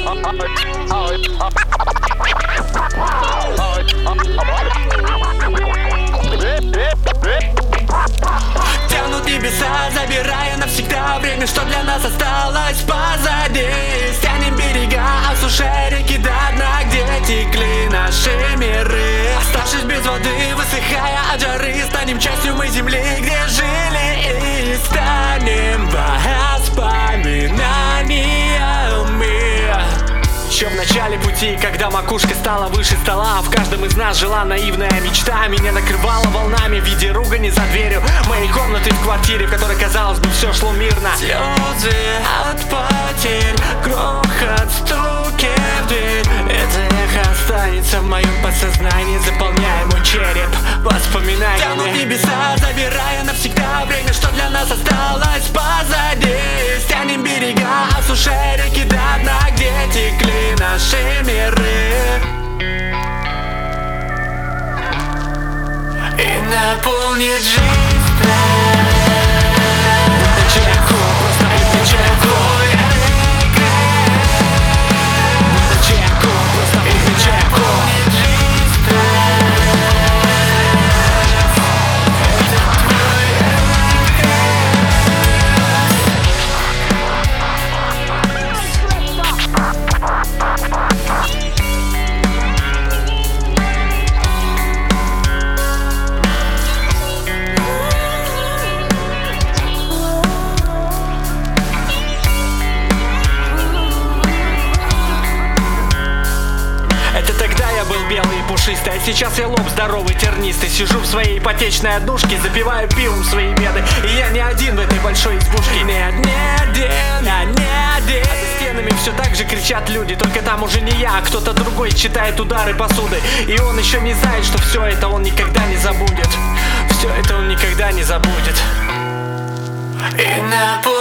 Тянут небеса, забирая навсегда время, что для нас осталось позади. Стянем берега, осушая реки до дна, где текли наши миры. Оставшись без воды, высыхая от жары, станем частью мы земли, где жили, и станем воспоминаниями. Еще в начале пути, когда макушка стала выше стола, в каждом из нас жила наивная мечта. Меня накрывала волнами в виде ругани за дверью моей комнаты в квартире, в которой, казалось бы, все шло мирно. Слезы от потерь, грохот, стуки в дверь. Это эхо останется в моем подсознании, заполняя мой череп воспоминаниями. Тянут небеса, забирая навсегда время, что для нас осталось позади. Стянем берега, осушая реки до дна, где текли наши миры, и наполнит жизнь чайку, просто выпей чайку. Чайку, просто выпей чайку. Белый и пушистый, а сейчас я лоб здоровый, тернистый. Сижу в своей ипотечной однушке, запиваю пивом свои беды. И я не один в этой большой избушке. Нет, не один, я не один. А за стенами все так же кричат люди, только там уже не я, а кто-то другой считает удары посуды. И он еще не знает, что все это он никогда не забудет. Все это он никогда не забудет. И